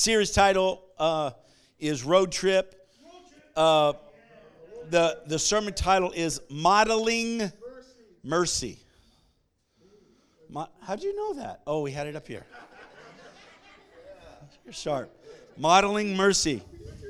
series title is Road Trip. The sermon title is Modeling Mercy. How'd you know that? Oh, we had it up here. You're sharp. Modeling Mercy.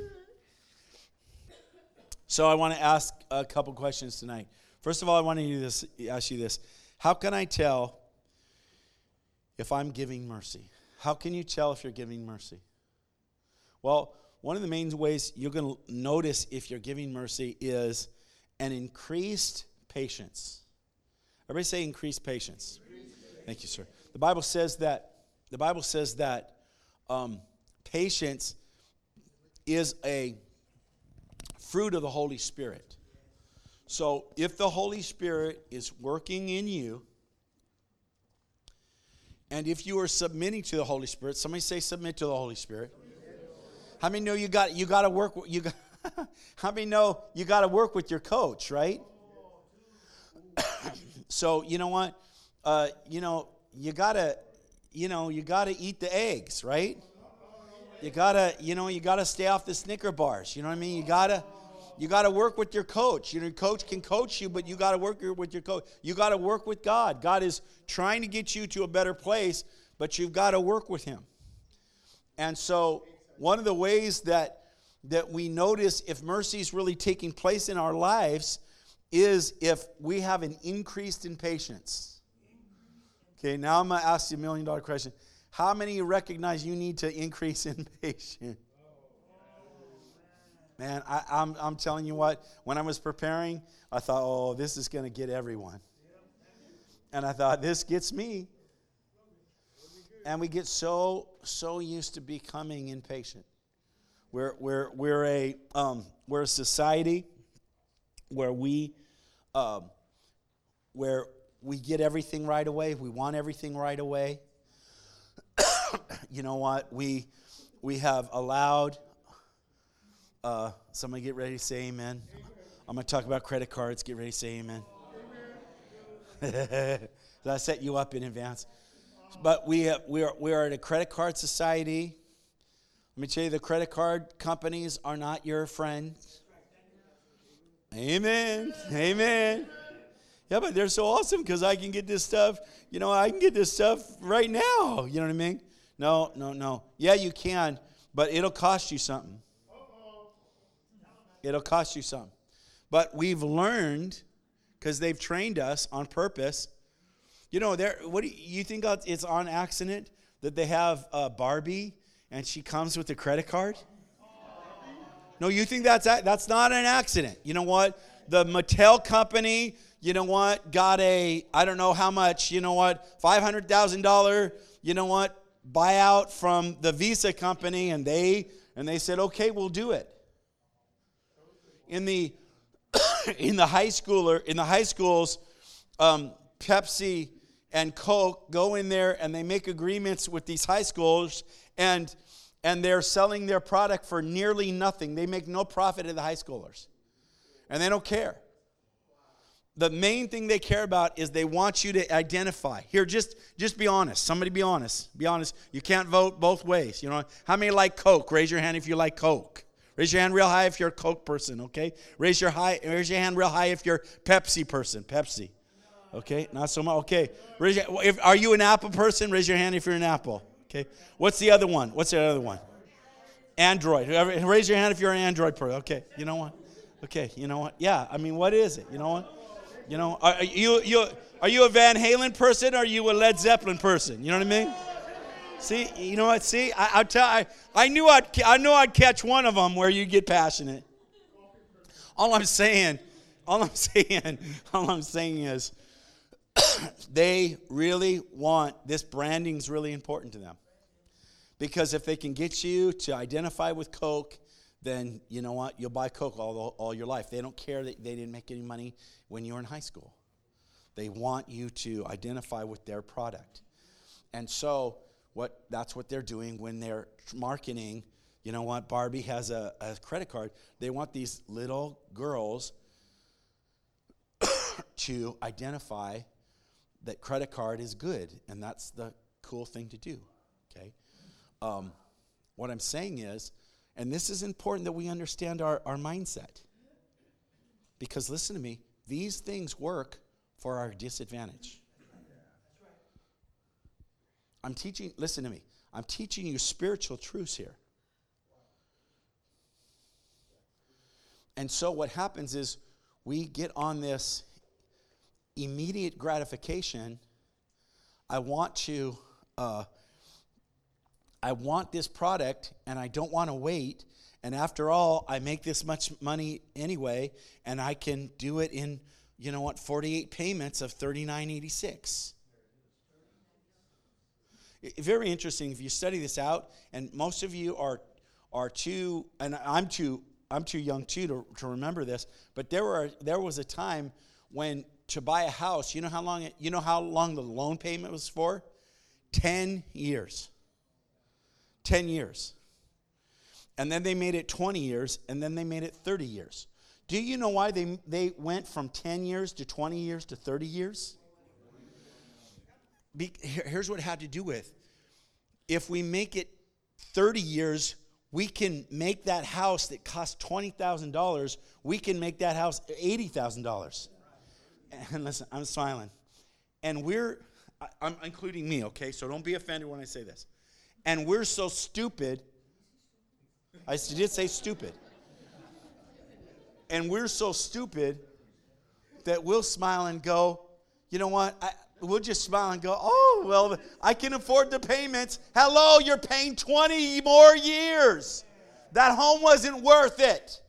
So I want to ask a couple questions tonight. First of all, I want to ask you this. How can I tell if I'm giving mercy? How can you tell if you're giving mercy? Well, one of the main ways you're going to notice if you're giving mercy is an increased patience. Everybody say increased patience. Thank you, sir. The Bible says that patience is a fruit of the Holy Spirit. So if the Holy Spirit is working in you, and if you are submitting to the Holy Spirit, somebody say submit to the Holy Spirit. How many know you got to work? How many know you got to work with your coach, right? So you know what? You gotta eat the eggs, right? You gotta stay off the Snicker bars. You know what I mean? You gotta work with your coach. Your coach can coach you, but you gotta work with your coach. You gotta work with God. God is trying to get you to a better place, but you've got to work with Him. And so, one of the ways that we notice if mercy is really taking place in our lives is if we have an increase in patience. Okay, now I'm going to ask you $1 million question. How many of you recognize you need to increase in patience? Man, I'm telling you what, when I was preparing, I thought, oh, this is going to get everyone. And I thought, this gets me. And we get so used to becoming impatient. We're a society where we get everything right away. We want everything right away. You know what? We have allowed. Somebody get ready to say amen. I'm going to talk about credit cards. Get ready to say amen. Did I set you up in advance? But we are in a credit card society. Let me tell you, the credit card companies are not your friend. Amen. Amen. Yeah, but they're so awesome because I can get this stuff. I can get this stuff right now. You know what I mean? No. Yeah, you can, but it'll cost you something. It'll cost you something. But we've learned, because they've trained us on purpose. What do you think it's on accident that they have Barbie and she comes with a credit card? No, you think that's not an accident. You know what? The Mattel company, got a, I don't know how much, $500,000, buyout from the Visa company, and they said, okay, we'll do it. In the high schools, Pepsi and Coke go in there and they make agreements with these high schools, and they're selling their product for nearly nothing. They make no profit at the high schoolers. And they don't care. The main thing they care about is they want you to identify. Here, just be honest. Somebody be honest. Be honest. You can't vote both ways. How many like Coke? Raise your hand if you like Coke. Raise your hand real high if you're a Coke person, okay? Raise your hand real high if you're Pepsi person. Pepsi. Okay? Not so much. Okay. Are you an Apple person? Raise your hand if you're an Apple. Okay. What's the other one? Android. Raise your hand if you're an Android person. Okay. You know what? Okay. You know what? Yeah. I mean, what is it? You know what? Are you a Van Halen person or are you a Led Zeppelin person? You know what I mean? See, you know what? See, I knew I'd catch one of them where you get passionate. All I'm saying is they really want, this branding's really important to them. Because if they can get you to identify with Coke, then you know what? You'll buy Coke all your life. They don't care that they didn't make any money when you were in high school. They want you to identify with their product. And so that's what they're doing when they're marketing. You know what? Barbie has a credit card. They want these little girls to identify that credit card is good, and that's the cool thing to do. Okay, What I'm saying is, and this is important that we understand our mindset. Because listen to me, these things work for our disadvantage. Listen to me, I'm teaching you spiritual truths here. And so what happens is we get on this immediate gratification. I want this product, and I don't want to wait. And after all, I make this much money anyway, and I can do it in, 48 payments of $39.86. Very interesting. If you study this out, and most of you are too, and I'm too young too to remember this, but there was a time when to buy a house, you know how long the loan payment was for? 10 years. 10 years. And then they made it 20 years, and then they made it 30 years. Do you know why they went from 10 years to 20 years to 30 years? Here's what it had to do with. If we make it 30 years, we can make that house that cost $20,000, we can make that house $80,000. And listen, I'm smiling. And I'm including me, okay? So don't be offended when I say this. And we're so stupid. I did say stupid. And we're so stupid that we'll smile and go, you know what? We'll just smile and go, oh, well, I can afford the payments. Hello, you're paying 20 more years. That home wasn't worth it.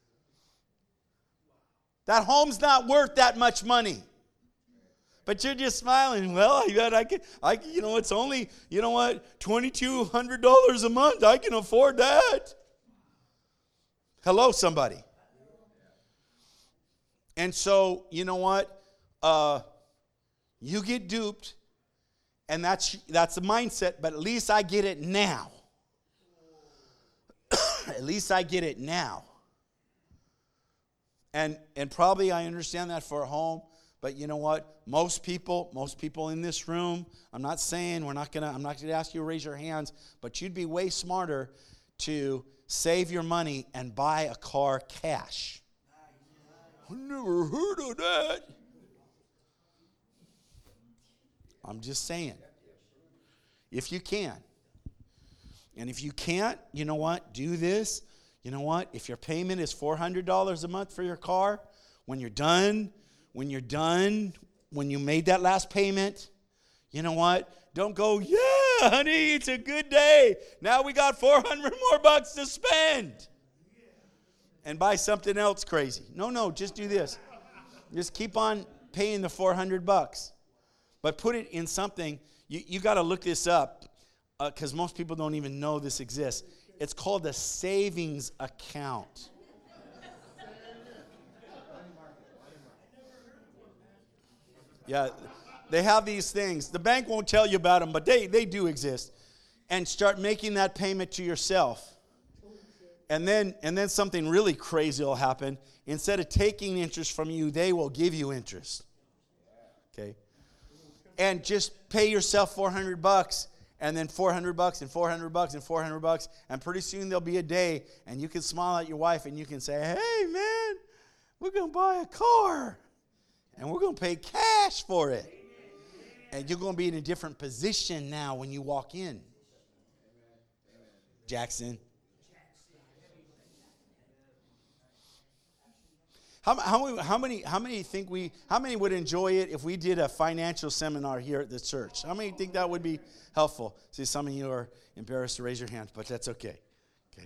That home's not worth that much money. But you're just smiling. Well, it's only, $2,200 a month. I can afford that. Hello, somebody. And so, you know what? You get duped, and that's the mindset, but at least I get it now. At least I get it now. And probably I understand that for a home, but you know what? Most people in this room, I'm not gonna ask you to raise your hands, but you'd be way smarter to save your money and buy a car cash. I never heard of that. I'm just saying. If you can. And if you can't, you know what? Do this. You know what? If your payment is $400 a month for your car, when you're done, when you made that last payment, you know what? Don't go, yeah, honey, it's a good day. Now we got $400 more bucks to spend. And buy something else crazy. No, just do this. Just keep on paying the $400. But put it in something, you got to look this up because most people don't even know this exists. It's called a savings account. Yeah, they have these things. The bank won't tell you about them, but they do exist. And start making that payment to yourself. And then something really crazy will happen. Instead of taking interest from you, they will give you interest. Okay? And just pay yourself $400, and then $400 and $400 and $400, and pretty soon there'll be a day, and you can smile at your wife, and you can say, "Hey, man, we're going to buy a car, and we're going to pay cash for it." And you're going to be in a different position now when you walk in. Jackson. How many would enjoy it if we did a financial seminar here at the church? How many think that would be helpful? See, some of you are embarrassed to raise your hand, but that's okay. Okay.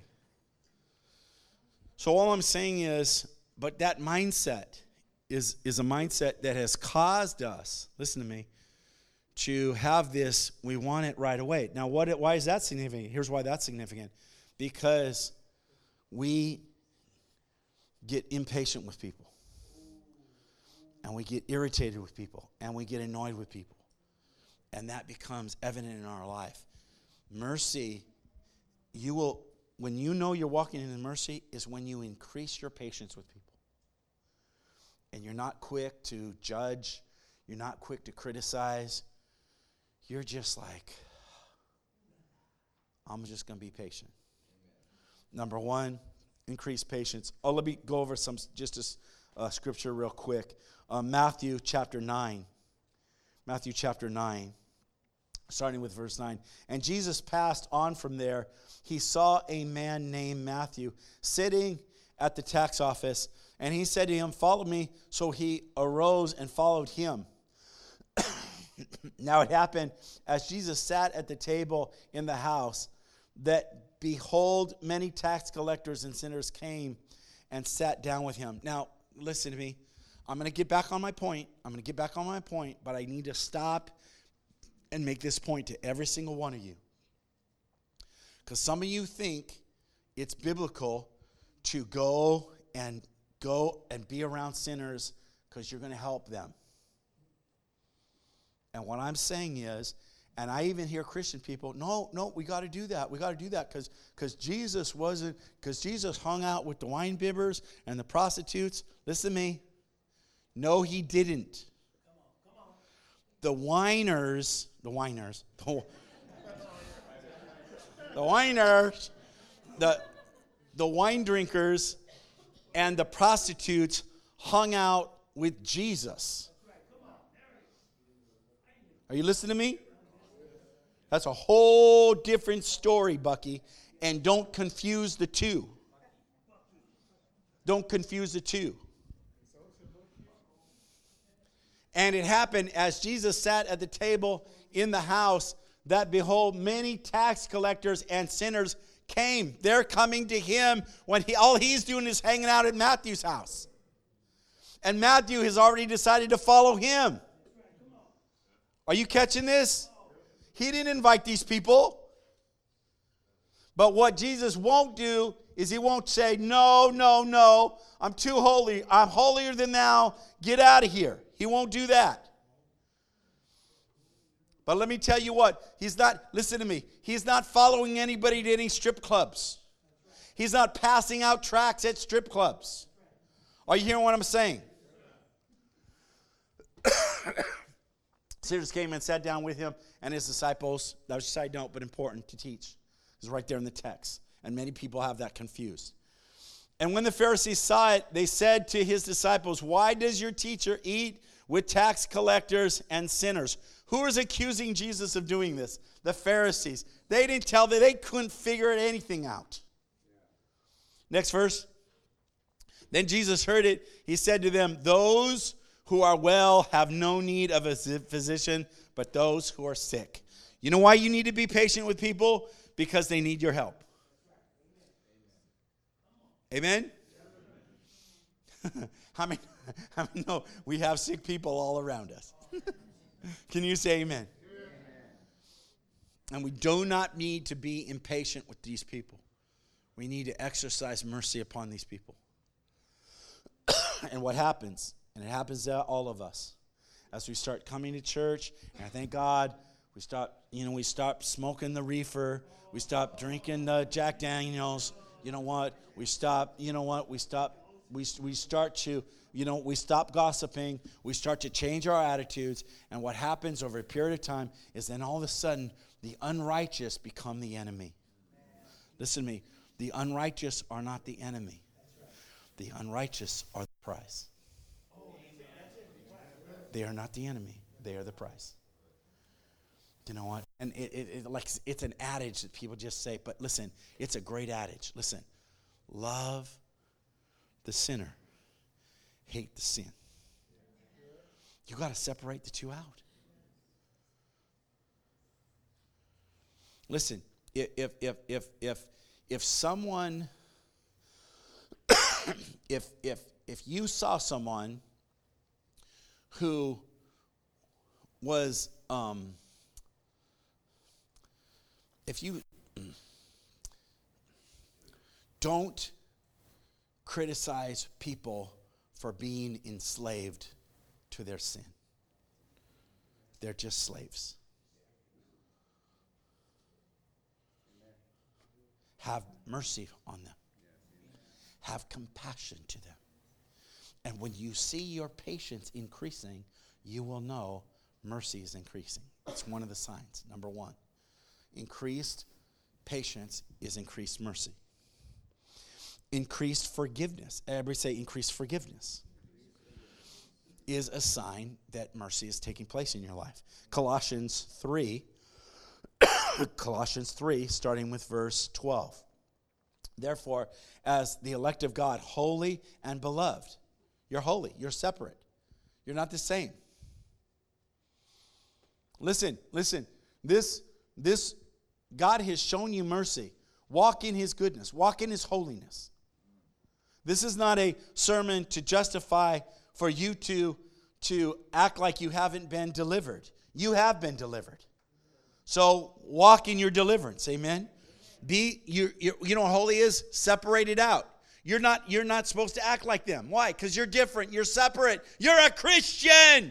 So all I'm saying is, but that mindset is a mindset that has caused us, listen to me, to have this, we want it right away. Now, why is that significant? Here's why that's significant. Because we get impatient with people, and we get irritated with people, and we get annoyed with people, and that becomes evident in our life. Mercy, when you know you're walking in mercy, is when you increase your patience with people, and you're not quick to judge, you're not quick to criticize, you're just like, I'm just going to be patient. Number one, increase patience. Oh, let me go over just a scripture real quick. Matthew chapter 9. Matthew chapter 9, starting with verse 9. And Jesus passed on from there. He saw a man named Matthew sitting at the tax office, and he said to him, "Follow me." So he arose and followed him. Now it happened, as Jesus sat at the table in the house, that behold, many tax collectors and sinners came and sat down with him. Now, listen to me. I'm going to get back on my point. But I need to stop and make this point to every single one of you. Because some of you think it's biblical to go and be around sinners because you're going to help them. And what I'm saying is, and I even hear Christian people, no, we got to do that. We got to do that because Jesus hung out with the wine bibbers and the prostitutes. Listen to me. No, he didn't. Come on. The whiners, the wine drinkers and the prostitutes hung out with Jesus. Are you listening to me? That's a whole different story, Bucky. And don't confuse the two. Don't confuse the two. And it happened as Jesus sat at the table in the house that behold, many tax collectors and sinners came. They're coming to him when all he's doing is hanging out at Matthew's house. And Matthew has already decided to follow him. Are you catching this? He didn't invite these people. But what Jesus won't do is he won't say, no, I'm too holy. I'm holier than thou. Get out of here. He won't do that. But let me tell you what. Listen to me. He's not following anybody to any strip clubs. He's not passing out tracts at strip clubs. Are you hearing what I'm saying? Sinners came and sat down with him and his disciples. That was a side note, but important to teach. It's right there in the text. And many people have that confused. And when the Pharisees saw it, they said to his disciples, "Why does your teacher eat with tax collectors and sinners?" Who is accusing Jesus of doing this? The Pharisees. They didn't tell them. They couldn't figure anything out. Next verse. Then Jesus heard it. He said to them, "Those who are well have no need of a physician, but those who are sick." You know why you need to be patient with people? Because they need your help. Amen? How many know we have sick people all around us? Can you say amen? And we do not need to be impatient with these people. We need to exercise mercy upon these people. And what happens? And it happens to all of us. As we start coming to church, and I thank God, we stop smoking the reefer. We stop drinking the Jack Daniels. You know what? We stop gossiping. We start to change our attitudes. And what happens over a period of time is then all of a sudden, the unrighteous become the enemy. Listen to me. The unrighteous are not the enemy. The unrighteous are the prize. They are not the enemy. They are the prize. You know what? And it's an adage that people just say, but listen, it's a great adage. Listen, love the sinner, hate the sin. You got to separate the two out. Listen, if someone, if you saw someone who was, if you don't criticize people for being enslaved to their sin. They're just slaves. Have mercy on them. Have compassion to them. And when you see your patience increasing, you will know mercy is increasing. It's one of the signs. Number one, increased patience is increased mercy. increased forgiveness. Everybody say increased forgiveness is a sign that mercy is taking place in your life. Colossians 3, starting with verse 12. Therefore, as the elect of God, holy and beloved. You're holy. You're separate. You're not the same. Listen. This God has shown you mercy. Walk in his goodness. Walk in his holiness. This is not a sermon to justify for you to act like you haven't been delivered. You have been delivered. So walk in your deliverance. Amen. You know what holy is? Separated out. You're not supposed to act like them. Why? Because you're different. You're separate. You're a Christian.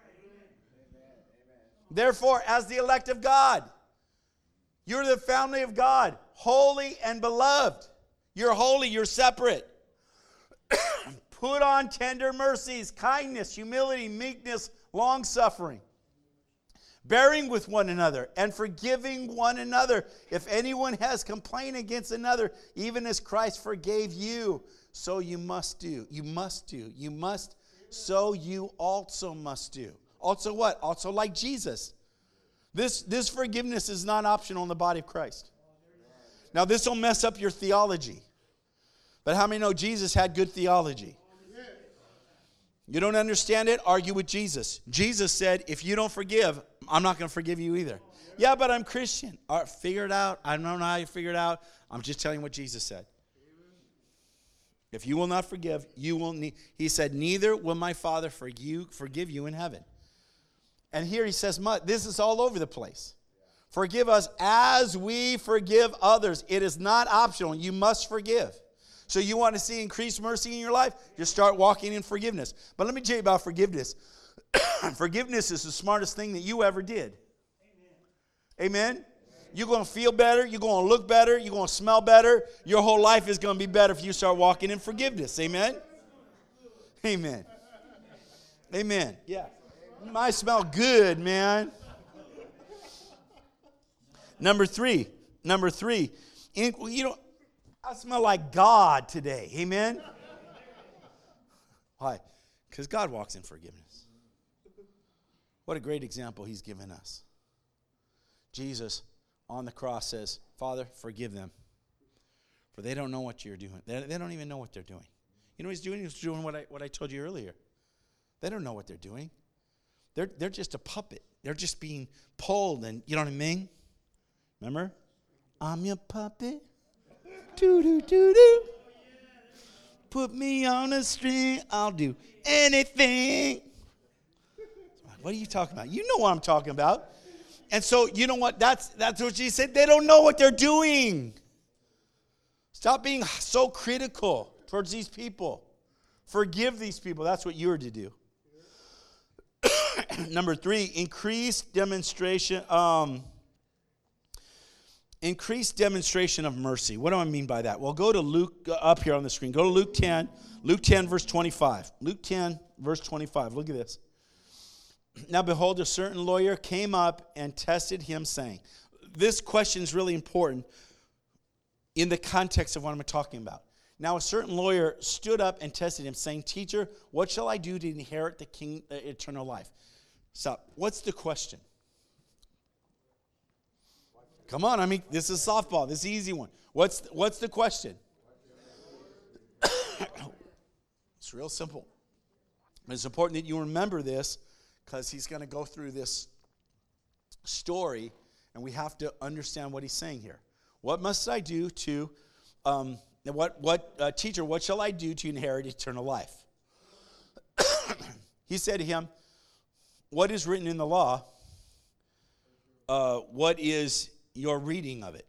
Therefore, as the elect of God, you're the family of God, holy and beloved. You're holy. You're separate. Put on tender mercies, kindness, humility, meekness, long-suffering, bearing with one another and forgiving one another. If anyone has complained against another, even as Christ forgave you, so you must do. You must do. You must, so you also must do. Also what? Also like Jesus. This forgiveness is not optional in the body of Christ. Now this will mess up your theology. But how many know Jesus had good theology? You don't understand it? Argue with Jesus. Jesus said, if you don't forgive, I'm not going to forgive you either. Yeah, but I'm Christian. All right, figure it out. I don't know how you figure it out. I'm just telling you what Jesus said. If you will not forgive, you will need. He said, neither will my Father forgive you in heaven. And here he says, this is all over the place. Forgive us as we forgive others. It is not optional. You must forgive. So you want to see increased mercy in your life? Just start walking in forgiveness. But let me tell you about forgiveness. Forgiveness is the smartest thing that you ever did. Amen? You're going to feel better. You're going to look better. You're going to smell better. Your whole life is going to be better if you start walking in forgiveness. Amen? Amen. Amen. Yeah. I smell good, man. Number three. I smell like God today. Amen? Why? Because God walks in forgiveness. What a great example he's given us. Jesus on the cross says, Father, forgive them, for they don't know what you're doing. They don't even know what they're doing. You know what he's doing? He's doing what I told you earlier. They don't know what they're doing. They're just a puppet. They're just being pulled, and you know what I mean? Remember? I'm your puppet. Do. Put me on a string, I'll do anything. What are you talking about? You know what I'm talking about. And so, you know what? That's what Jesus said. They don't know what they're doing. Stop being so critical towards these people. Forgive these people. That's what you're to do. Number 3, increased demonstration of mercy. What do I mean by that? Well, go to Luke, up here on the screen. Go to Luke 10. Luke 10, verse 25. Luke 10, verse 25. Look at this. Now, behold, a certain lawyer came up and tested him, saying, this question is really important in the context of what I'm talking about. Now, a certain lawyer stood up and tested him, saying, Teacher, what shall I do to inherit the eternal life? Stop. What's the question? Come on, this is softball. This is an easy one. What's the question? It's real simple. It's important that you remember this because he's going to go through this story, and we have to understand what he's saying here. What must I do to, teacher, what shall I do to inherit eternal life? He said to him, what is written in the law? What is your reading of it?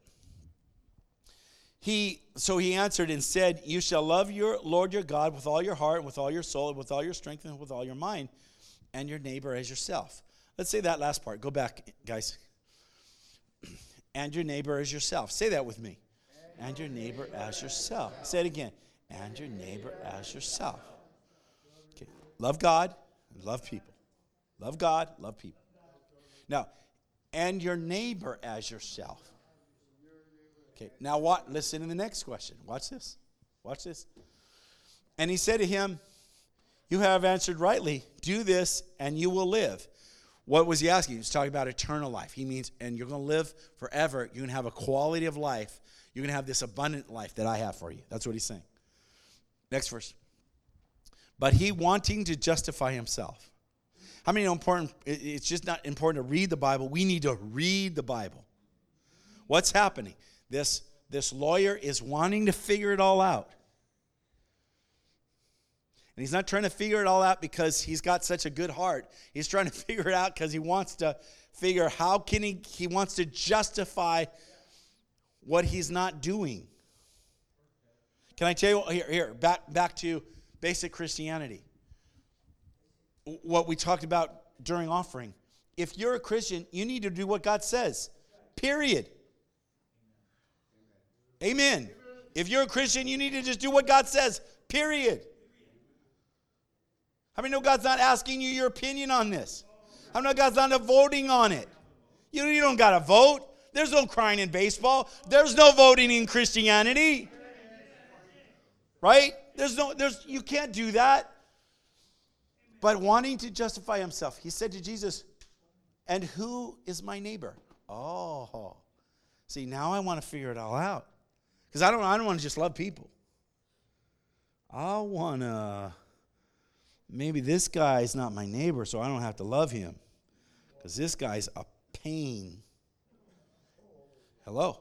So he answered and said, you shall love your Lord your God with all your heart, and with all your soul, and with all your strength, and with all your mind, and your neighbor as yourself. Let's say that last part. Go back, guys. And your neighbor as yourself. Say that with me. And your neighbor as yourself. Say it again. And your neighbor as yourself. Okay. Love God and love people. Love God, love people. Now, and your neighbor as yourself. Okay, now what? Listen to the next question. Watch this. Watch this. And he said to him, you have answered rightly. Do this, and you will live. What was he asking? He was talking about eternal life. He means, and you're going to live forever. You're going to have a quality of life. You're going to have this abundant life that I have for you. That's what he's saying. Next verse. But he, wanting to justify himself. How many know important? It's just not important to read the Bible. We need to read the Bible. What's happening? This lawyer is wanting to figure it all out. And he's not trying to figure it all out because he's got such a good heart. He's trying to figure it out because he wants to figure how can he wants to justify what he's not doing. Can I tell you, back to basic Christianity. What we talked about during offering. If you're a Christian, you need to do what God says. Period. Amen. If you're a Christian, you need to just do what God says. Period. How many know God's not asking you your opinion on this? How many know God's not voting on it? You don't got to vote. There's no crying in baseball. There's no voting in Christianity. Right? You can't do that. But wanting to justify himself, he said to Jesus, and who is my neighbor? Oh. See, now I want to figure it all out. Because I don't want to just love people. I want to, maybe this guy's not my neighbor, so I don't have to love him. Because this guy's a pain. Hello?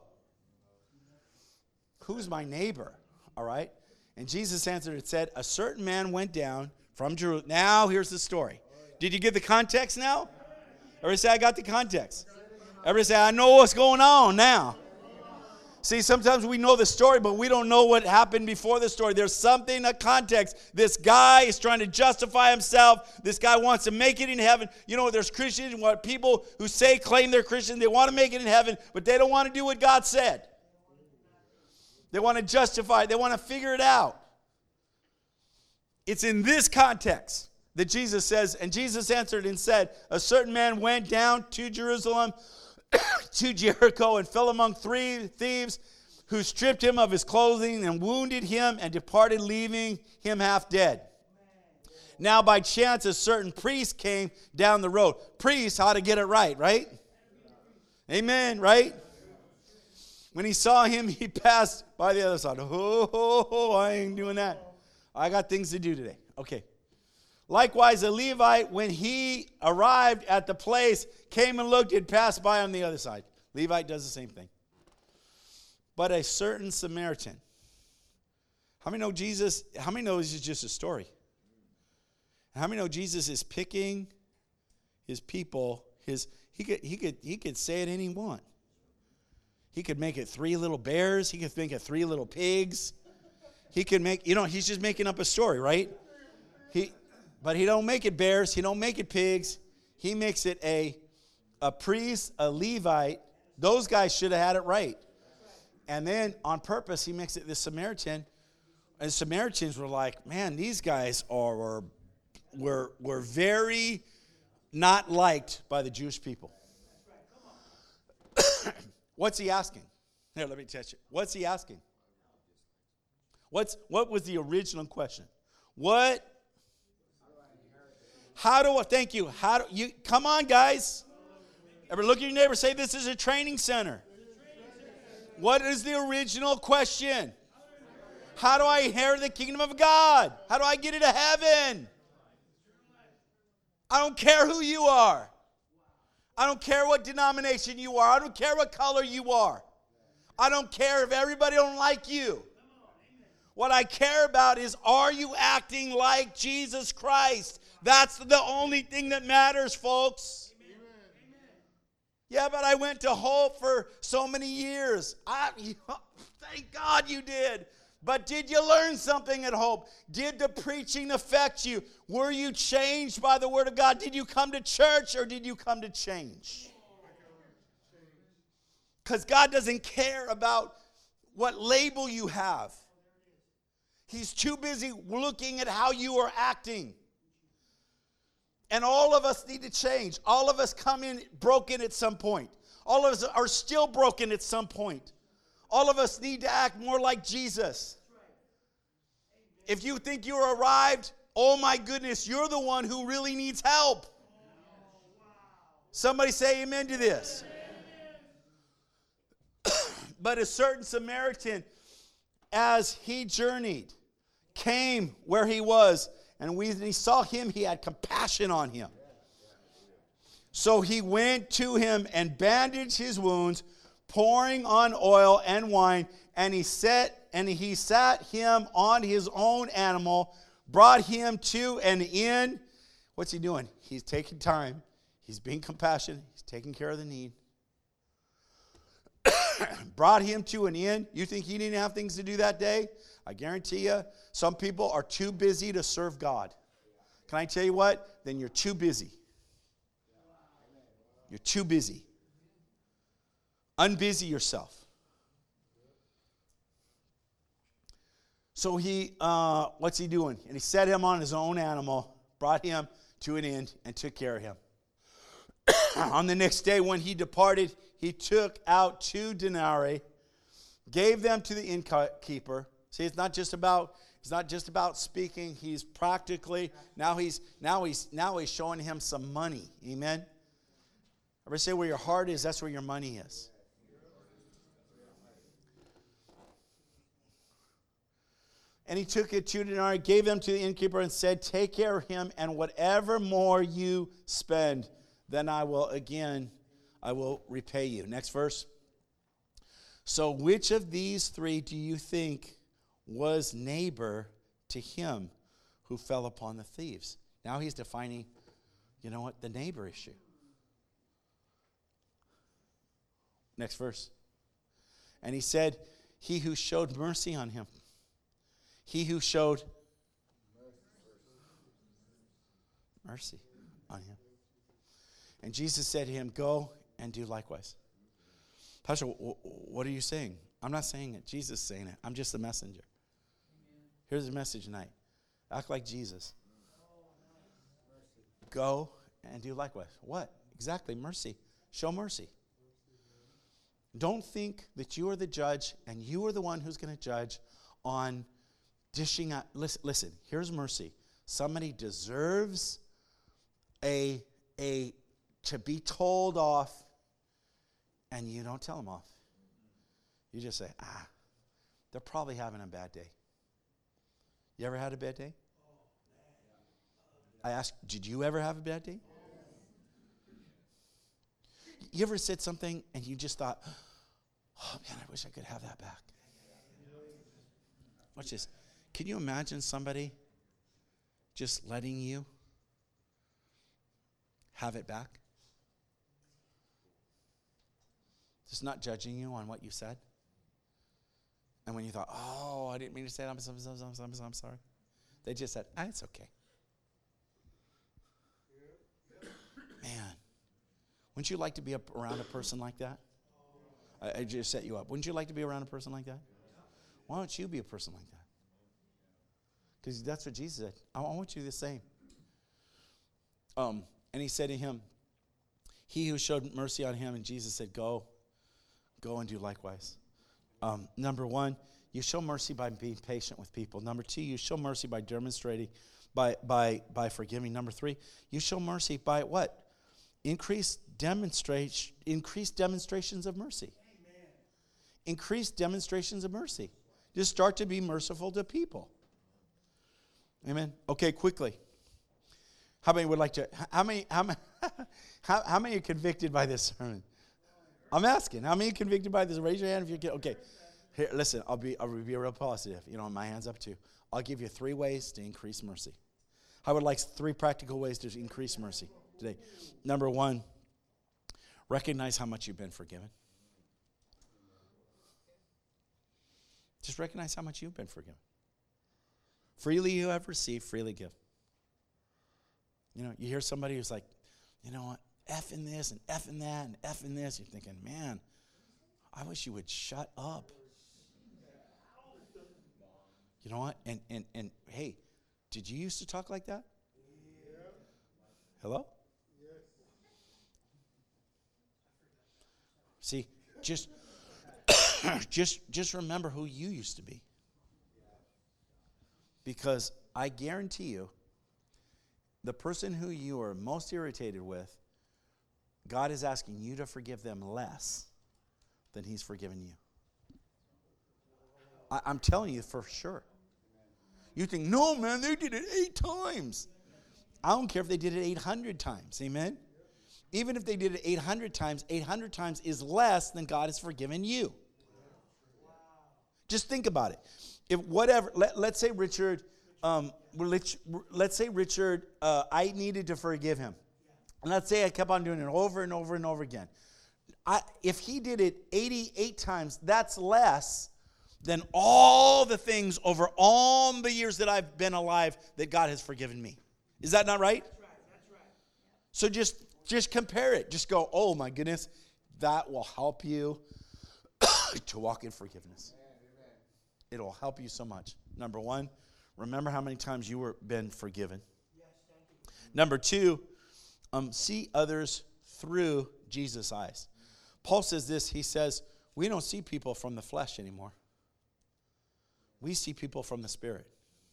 Who's my neighbor? All right? And Jesus answered and said, a certain man went down from Jerusalem. Now, here's the story. Did you get the context now? Everybody say, I got the context. Everybody say, I know what's going on now. See, sometimes we know the story, but we don't know what happened before the story. There's something, a context. This guy is trying to justify himself. This guy wants to make it in heaven. You know, there's Christians, what people who claim they're Christian, they want to make it in heaven, but they don't want to do what God said. They want to justify it. They want to figure it out. It's in this context that Jesus says, and Jesus answered and said, a certain man went down to Jerusalem, to Jericho, and fell among 3 thieves who stripped him of his clothing and wounded him and departed, leaving him half dead. Now by chance a certain priest came down the road. Priest, how to get it right? Amen, right? When he saw him, he passed by the other side. Oh, I ain't doing that. I got things to do today. Okay. Likewise, a Levite, when he arrived at the place, came and looked and passed by on the other side. Levite does the same thing. But a certain Samaritan. How many know Jesus? How many know this is just a story? How many know Jesus is picking his people? He could say it any one. He could make it 3 little bears. He could make it 3 little pigs. He could make, he's just making up a story, right? But he don't make it bears. He don't make it pigs. He makes it a priest, a Levite. Those guys should have had it right. And then on purpose, he makes it the Samaritan. And Samaritans were like, man, these guys were very not liked by the Jewish people. What's he asking? Here, let me test you. What's he asking? What was the original question? Thank you. Come on, guys. Ever look at your neighbor, say, this is a training center. What is the original question? How do I inherit the kingdom of God? How do I get into heaven? I don't care who you are. I don't care what denomination you are. I don't care what color you are. I don't care if everybody don't like you. What I care about is, are you acting like Jesus Christ? That's the only thing that matters, folks. Amen. Yeah, but I went to Hope for so many years. Thank God you did. But did you learn something at Hope? Did the preaching affect you? Were you changed by the Word of God? Did you come to church or did you come to change? Because God doesn't care about what label you have. He's too busy looking at how you are acting. And all of us need to change. All of us come in broken at some point. All of us are still broken at some point. All of us need to act more like Jesus. If you think you're arrived, oh my goodness, you're the one who really needs help. Somebody say amen to this. But a certain Samaritan, as he journeyed, came where he was, and when he saw him, he had compassion on him. So he went to him and bandaged his wounds, pouring on oil and wine, and he sat him on his own animal, brought him to an inn. What's he doing? He's taking time. He's being compassionate. He's taking care of the need. Brought him to an inn. You think he didn't have things to do that day? I guarantee you, some people are too busy to serve God. Can I tell you what? Then you're too busy. You're too busy. Unbusy yourself. So what's he doing? And he set him on his own animal, brought him to an inn, and took care of him. On the next day when he departed, he took out 2 denarii, gave them to the innkeeper. See, it's not just about speaking. He's practically now he's showing him some money. Amen. Ever say where your heart is, that's where your money is. And he took it 2 denarii, gave them to the innkeeper, and said, "Take care of him, and whatever more you spend, then I will repay you." Next verse. So which of these 3 do you think was neighbor to him who fell upon the thieves? Now he's defining, the neighbor issue. Next verse. And he said, he who showed mercy on him. He who showed mercy on him. And Jesus said to him, "Go and do likewise." Pastor, what are you saying? I'm not saying it. Jesus is saying it. I'm just the messenger. Here's the message tonight. Act like Jesus. Go and do likewise. What? Exactly. Mercy. Show mercy. Don't think that you are the judge and you are the one who's going to judge on dishing out. Listen, here's mercy. Somebody deserves to be told off, and you don't tell them off. You just say, they're probably having a bad day. You ever had a bad day? I asked, did you ever have a bad day? You ever said something and you just thought, oh man, I wish I could have that back? Watch this. Can you imagine somebody just letting you have it back? Just not judging you on what you said? And when you thought, oh, I didn't mean to say that, I'm sorry. They just said, it's okay. Man, wouldn't you like to be around a person like that? I just set you up. Wouldn't you like to be around a person like that? Why don't you be a person like that? Because that's what Jesus said. I want you the same. And he said to him, he who showed mercy on him, and Jesus said, go and do likewise. Number 1, you show mercy by being patient with people. Number 2, you show mercy by demonstrating, by forgiving. Number 3, you show mercy by what? Increased demonstrations of mercy. Amen. Increased demonstrations of mercy. Just start to be merciful to people. Amen. Okay, quickly. How many would like to? How many are convicted by this sermon? I'm asking. How many are convicted by this? Raise your hand if you get. Okay. Here, listen. I'll be real positive. My hand's up too. I'll give you 3 ways to increase mercy. I would like 3 practical ways to increase mercy today. Number 1, recognize how much you've been forgiven. Just recognize how much you've been forgiven. Freely you have received, freely give. You hear somebody who's like, what, F in this and F in that and F in this. You're thinking, man, I wish you would shut up. You know what? And hey, did you used to talk like that? Hello? See, just remember who you used to be. Because I guarantee you, the person who you are most irritated with, God is asking you to forgive them less than he's forgiven you. I'm telling you for sure. You think, no, man, they did it 8 times. I don't care if they did it 800 times. Amen? Even if they did it 800 times is less than God has forgiven you. Just think about it. If whatever, let's say Richard, I needed to forgive him. And let's say I kept on doing it over and over and over again. If he did it 88 times, that's less than all the things over all the years that I've been alive that God has forgiven me. Is that not right? That's right. So just compare it. Just go, oh my goodness, that will help you to walk in forgiveness. It'll help you so much. Number 1, remember how many times you were been forgiven. Number 2, see others through Jesus' eyes. Paul says this. He says, we don't see people from the flesh anymore. We see people from the Spirit.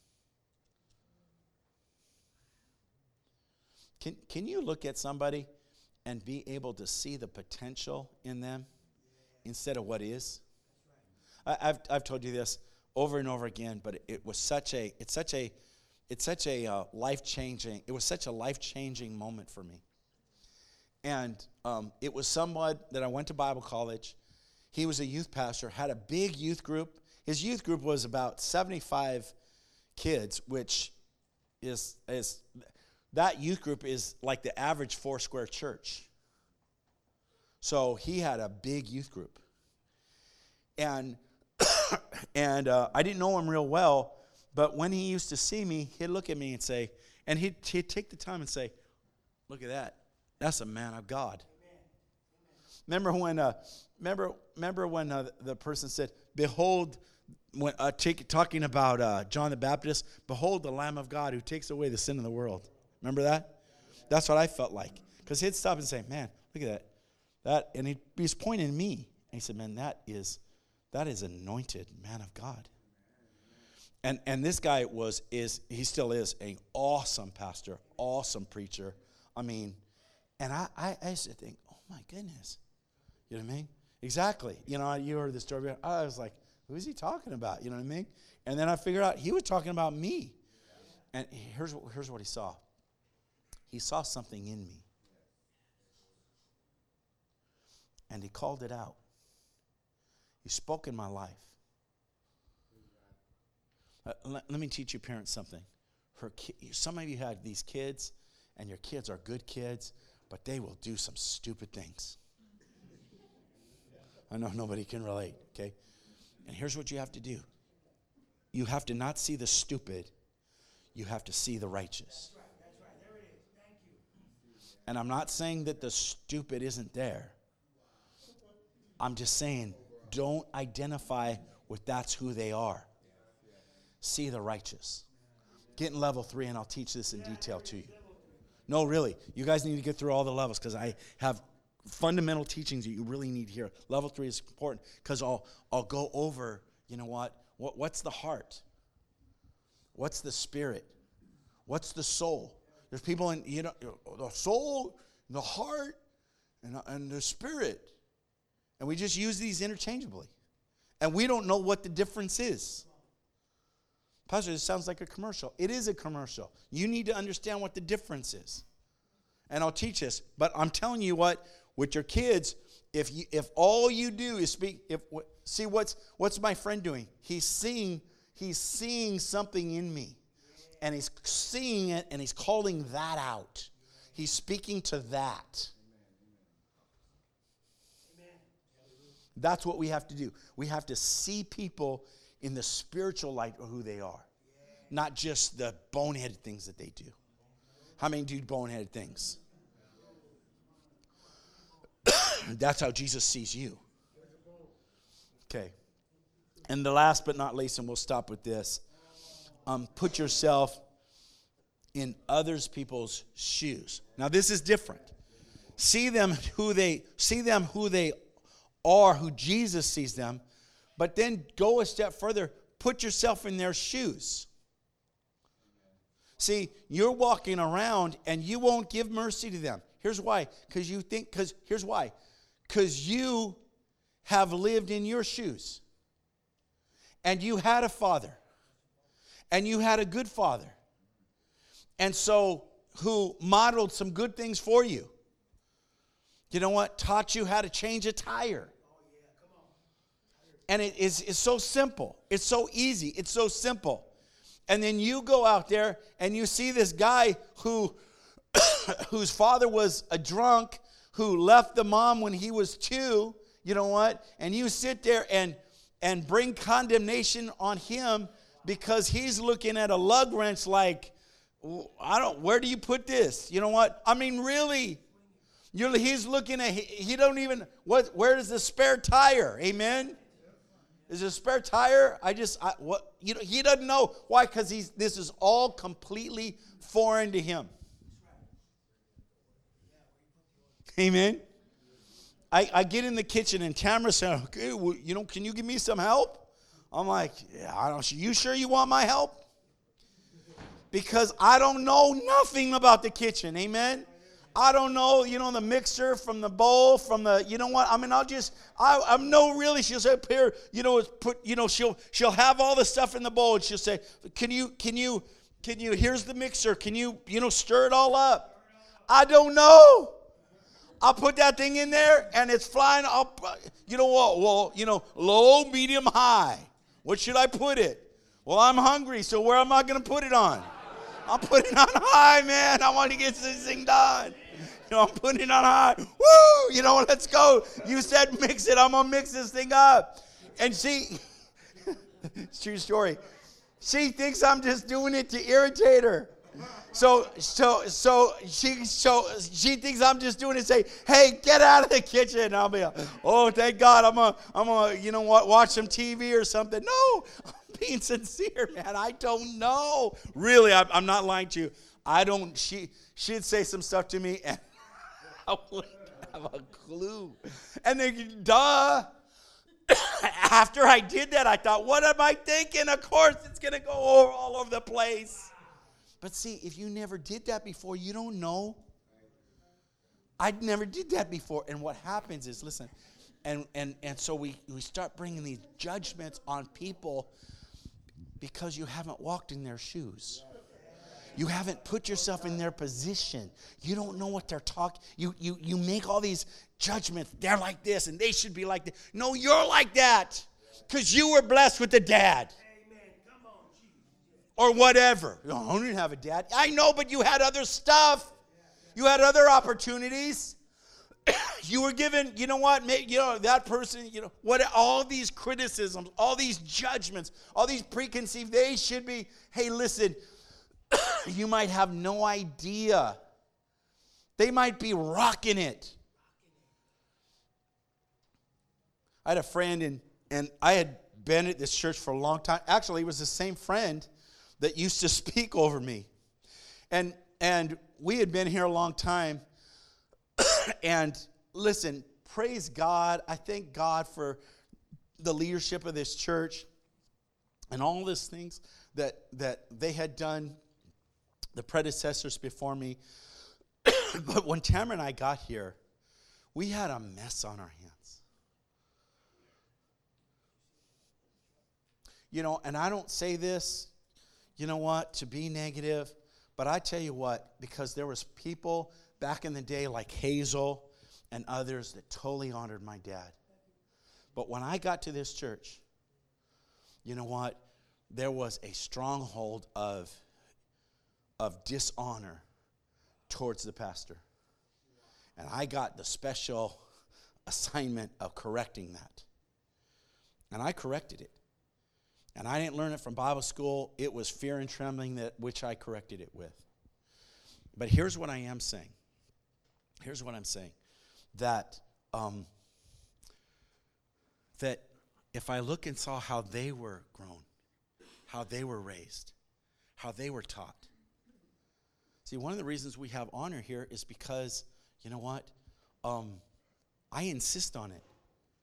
Can you look at somebody and be able to see the potential in them instead of what is? I've told you this over and over again, but it was such a life-changing. It was such a life-changing moment for me. And it was someone that I went to Bible college. He was a youth pastor, had a big youth group. His youth group was about 75 kids, which is that youth group is like the average 4-square church. So he had a big youth group. And I didn't know him real well, but when he used to see me, he'd look at me and say, and he'd take the time and say, look at that. That's a man of God. Remember when the person said, behold, when talking about John the Baptist, behold the Lamb of God who takes away the sin of the world. Remember that? That's what I felt like. Because he'd stop and say, man, look at that. And he's pointing at me. And he said, man, that is anointed man of God. And this guy he still is an awesome pastor, awesome preacher. I mean, and I used to think, oh my goodness. You know what I mean? Exactly. You know, you heard the story. I was like, who is he talking about? You know what I mean? And then I figured out he was talking about me. And here's what he saw. He saw something in me. And he called it out. He spoke in my life. Let me teach you parents something. Some of you had these kids, and your kids are good kids, but they will do some stupid things. I know nobody can relate, okay? And here's what you have to do. You have to not see the stupid. You have to see the righteous. That's right. There it is. Thank you. And I'm not saying that the stupid isn't there. I'm just saying, don't identify with that's who they are. See the righteous. Get in level 3, and I'll teach this in detail to you. No, really. You guys need to get through all the levels because I have fundamental teachings that you really need to hear. Level 3 is important because I'll go over, you know what's the heart? What's the spirit? What's the soul? There's people in, the soul, the heart, and the spirit. And we just use these interchangeably. And we don't know what the difference is. Pastor, this sounds like a commercial. It is a commercial. You need to understand what the difference is. And I'll teach this. But I'm telling you what, with your kids, if all you do is speak, see what's my friend doing? He's seeing something in me. And he's seeing it and he's calling that out. He's speaking to that. That's what we have to do. We have to see people in the spiritual light of who they are. Not just the boneheaded things that they do. How many do boneheaded things? That's how Jesus sees you. Okay. And the last but not least, and we'll stop with this. Put yourself in others people's shoes. Now this is different. See them who they are, who Jesus sees them, but then go a step further. Put yourself in their shoes. See, you're walking around and you won't give mercy to them. Here's why. Here's why. Because you have lived in your shoes. And you had a father. And you had a good father. And so, who modeled some good things for you. You know what? Taught you how to change a tire. And it's so simple. It's so easy. It's so simple. And then you go out there and you see this guy whose father was a drunk, who left the mom when he was 2, you know what? And you sit there and bring condemnation on him because he's looking at a lug wrench like, where do you put this? You know what? I mean, really? He's looking at, he don't even, where is the spare tire? Amen? Is it a spare tire? He doesn't know. Why? Because this is all completely foreign to him. Amen. I get in the kitchen and Tamara said, okay, well, can you give me some help? I'm like, yeah, you sure you want my help? Because I don't know nothing about the kitchen. Amen. I don't know, the mixer from the bowl, from the, you know what? I mean, I'm no really, she'll say, here, she'll have all the stuff in the bowl and she'll say, can you, here's the mixer. Can you, stir it all up? I don't know. I'll put that thing in there and it's flying up. You know what? Well, low, medium, high. What should I put it? Well, I'm hungry, so where am I going to put it on? I'm putting it on high, man. I want to get this thing done. I'm putting it on high. Woo! Let's go. You said mix it. I'm going to mix this thing up. And it's true story. She thinks I'm just doing it to irritate her. So she thinks I'm just doing it to say, hey, get out of the kitchen. And I'll be like, oh, thank God. I'm gonna, watch some TV or something. No, I'm being sincere, man. I don't know. Really, I'm not lying to you. She'd say some stuff to me and I wouldn't have a clue. And then, duh. After I did that, I thought, what am I thinking? Of course, it's going to go all over the place. But see, if you never did that before, you don't know. I never did that before. And what happens is, listen, and so we start bringing these judgments on people because you haven't walked in their shoes. You haven't put yourself in their position. You don't know what they're talking. You make all these judgments. They're like this, and they should be like that. No, you're like that because you were blessed with a dad. Amen. Come on, Jesus. Or whatever. I didn't have a dad. I know, but you had other stuff. You had other opportunities. You were given, that person, all these criticisms, all these judgments, all these preconceived, they should be, hey, listen, you might have no idea. They might be rocking it. I had a friend, and I had been at this church for a long time. Actually, it was the same friend that used to speak over me. And we had been here a long time. And listen, praise God. I thank God for the leadership of this church and all these things that they had done, the predecessors before me. But when Tamara and I got here, we had a mess on our hands. And I don't say this, to be negative, but I tell you what, because there was people back in the day like Hazel and others that totally honored my dad. But when I got to this church, you know what? There was a stronghold of dishonor towards the pastor. And I got the special assignment of correcting that. And I corrected it. And I didn't learn it from Bible school. It was fear and trembling that which I corrected it with. But here's what I am saying. Here's what I'm saying. That if I look and saw how they were grown, how they were raised, how they were taught. See, one of the reasons we have honor here is because, you know what? I insist on it.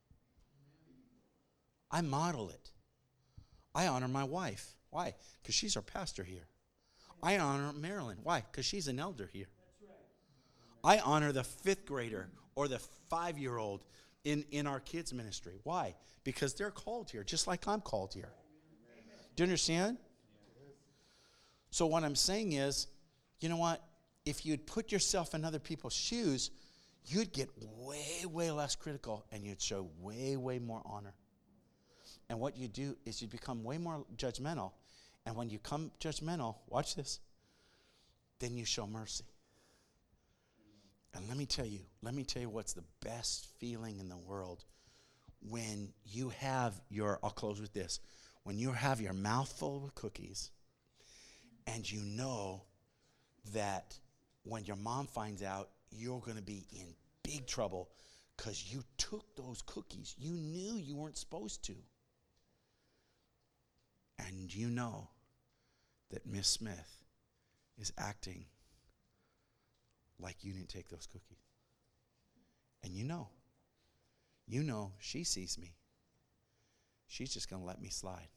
I model it. I honor my wife. Why? Because she's our pastor here. I honor Marilyn. Why? Because she's an elder here. I honor the 5th grader or the 5-year-old in our kids ministry. Why? Because they're called here, just like I'm called here. Do you understand? So what I'm saying is, you know what? If you'd put yourself in other people's shoes, you'd get way, way less critical, and you'd show way, way more honor. And what you do is you become way more judgmental. And when you come judgmental, watch this, then you show mercy. And let me tell you what's the best feeling in the world when you have I'll close with this, when you have your mouth full with cookies and you know that when your mom finds out, you're going to be in big trouble because you took those cookies. You knew you weren't supposed to. And you know that Miss Smith is acting like you didn't take those cookies. And you know she sees me. She's just going to let me slide.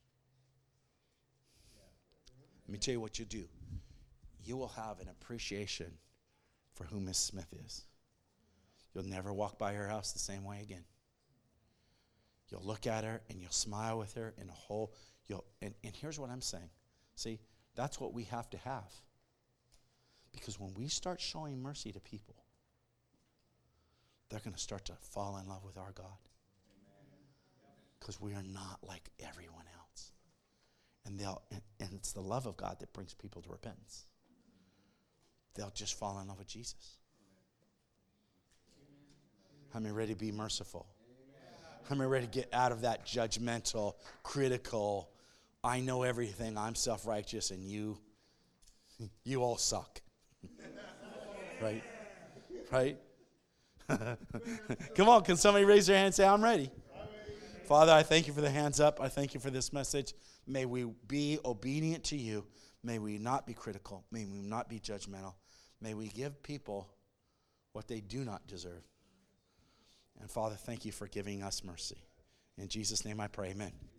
Let me tell you what you do. You will have an appreciation for who Miss Smith is. You'll never walk by her house the same way again. You'll look at her and you'll smile with her in a whole, and here's what I'm saying. See, that's what we have to have. Because when we start showing mercy to people, they're going to start to fall in love with our God. Because we are not like everyone else. And it's the love of God that brings people to repentance. They'll just fall in love with Jesus. How many ready to be merciful? How many ready to get out of that judgmental, critical, I know everything, I'm self-righteous, and you all suck. Right? Right? Come on, can somebody raise their hand and say, I'm ready? Father, I thank you for the hands up. I thank you for this message. May we be obedient to you. May we not be critical. May we not be judgmental. May we give people what they do not deserve. And Father, thank you for giving us mercy. In Jesus' name I pray, amen.